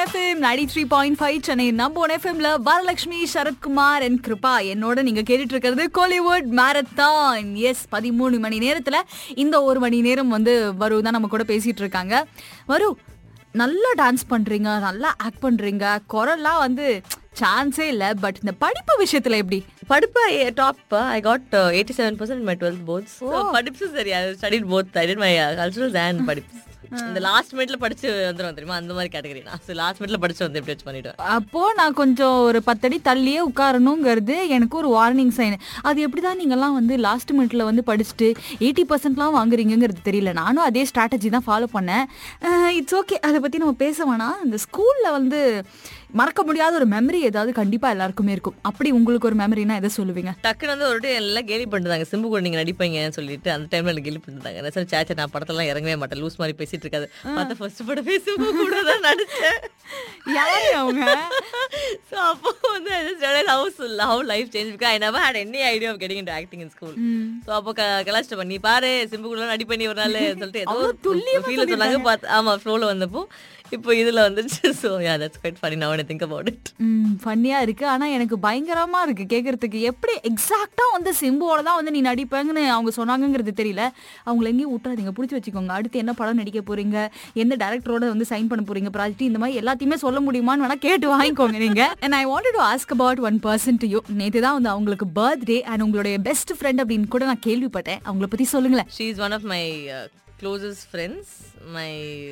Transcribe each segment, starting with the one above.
FM 93.5 Chennai number எஃப்எம்ல Varalakshmi, Sarathkumar and Kripa என்னோட நீங்க கேட்டுட்டு இருக்கிறது கோலிவுட் மேரத்தான். எஸ், 13 மணி நேரத்துல இந்த 1 மணி நேரம் வந்து வரு தான் நம்ம கூட பேசிட்டு இருக்காங்க. வரு, நல்லா டான்ஸ் பண்றீங்க, நல்லா ஆக்ட் பண்றீங்க, குரல்லாம் வந்து சான்ஸே இல்ல. பட் இந்த படிப்பு விஷயத்துல எப்படி? படிப்பு top. I got 87% in my 12th boards. So படிப்பு சரி, I studied both. I did my culturals and படிப்பு. இந்த லாஸ்ட் மினிட்ல படிச்சு வந்துரும் தெரியுமா, அந்த மாதிரி கேட்டகரி நான். சோ லாஸ்ட் மினிட்ல படிச்சு வந்து எப்படி பண்ணிடுவேன். அப்போ நான் கொஞ்சம் ஒரு 10 அடி தள்ளியே உட்காரணுங்கிறது எனக்கு ஒரு வார்னிங் சைன். அது எப்படிதான் நீங்கெல்லாம் வந்து லாஸ்ட் மினிட்ல வந்து படிச்சுட்டு 80%லாம் வாங்குறீங்கிறது தெரியல. நானும் அதே ஸ்ட்ராட்டஜி தான் ஃபாலோ பண்ணேன். இட்ஸ் ஓகே, அதை பத்தி நம்ம பேச வேணாம். இந்த ஸ்கூல்ல வந்து மறக்க முடியாத ஒரு மெமரி ஏதாவது கண்டிப்பா எல்லாருக்குமே இருக்கும். அப்படி உங்களுக்கு ஒரு மெமரினா எதை சொல்லுவீங்க? டக்குன்னு வந்து ஒரு டைம் எல்லாம் கேலி பண்ணிட்டாங்க, சிம்பு கூட நீங்க நடிப்பீங்கன்னு சொல்லிட்டு. அந்த டைம்ல எனக்கு கேலி பண்ணிட்டாங்க. சேச்சா, நான் படத்தெல்லாம் இறங்கவே மாட்டேன், லூஸ் மாதிரி பேசிட்டு இருக்காது. மத்த ஃபர்ஸ்ட் படமே சிம்பு கூட தான் நடிச்சேன். யாரு அவங்க? So அப்போ வந்து I just realized how life changed because I never had any idea of getting into acting in school. So அப்போ கலாச்சிட்டு பண்ணி பாரு, சிம்பு கூட நடிப்பேன் ஒரு நாள் சொல்லிட்டு ஏதோ ஃபீல் சொன்னாங்க. ஆமா, ஃப்ளோல வந்தப்போ இப்போ இதுல வந்துச்சு. So yeah, that's quite funny now when I think about it. ஃபன்னியா இருக்கு. ஆனா எனக்கு பயங்கரமா இருக்கு கேக்குறதுக்கு. எப்படி எக்ஸாக்டா வந்து சிம்புவோட தான் வந்து நீ நடிப்பேங்கன்னு அவங்க சொன்னாங்கிறது தெரியல. அவங்களை எங்கேயும் விட்டுறாதீங்க, பிடிச்சி வச்சுக்கோங்க. அடுத்து என்ன படம் நடிக்க போறீங்க, எந்த டைரக்டரோட வந்து சைன் பண்ண போறீங்க ப்ராஜெக்ட், இந்த மாதிரி எல்லாத்தையுமே சொல்ல முடியுமான்னு வேணா கேட்டு வாங்கிக்கோங்க நீங்க. And I wanted to ask about one person to you. நேத்து தான் வந்து அவங்களுக்கு பர்த்டே அண்ட் உங்களுடைய பெஸ்ட் ஃப்ரெண்ட் அப்படின்னு கூட நான் கேள்விப்பட்டேன். அவங்கள பத்தி சொல்லுங்களேன். She is one of my closest friends, my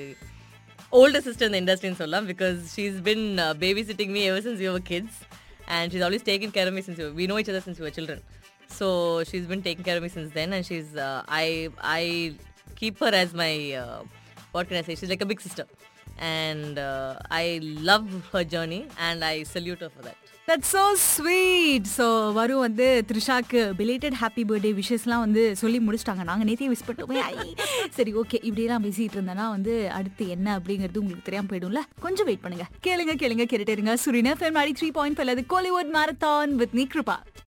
older sister in the industry in Solam, because she's been babysitting me ever since we were kids, and she's always taken care of me since we know each other since we were children. So she's been taking care of me since then, and she's I keep her as my what can I say? She's like a big sister, and I love her journey, and I salute her for that. That's so sweet. So வரு வந்து த்ரிஷாக்கு belated happy birthday விஷஸ்லாம் வந்து சொல்லி முடிச்சிட்டாங்க. நாங்கள் நேற்றே wish பண்ணிட்டோம். சரி, okay, இப்படியெல்லாம் பேசிட்டு இருந்தேன்னா வந்து அடுத்து என்ன அப்படிங்கிறது உங்களுக்கு தெரியாம போயிடும்ல. கொஞ்சம் வெயிட் பண்ணுங்க. கேளுங்க கேட்டுட்டே இருங்க. Surina FM 93.5 Kollywood marathon with me Kripa.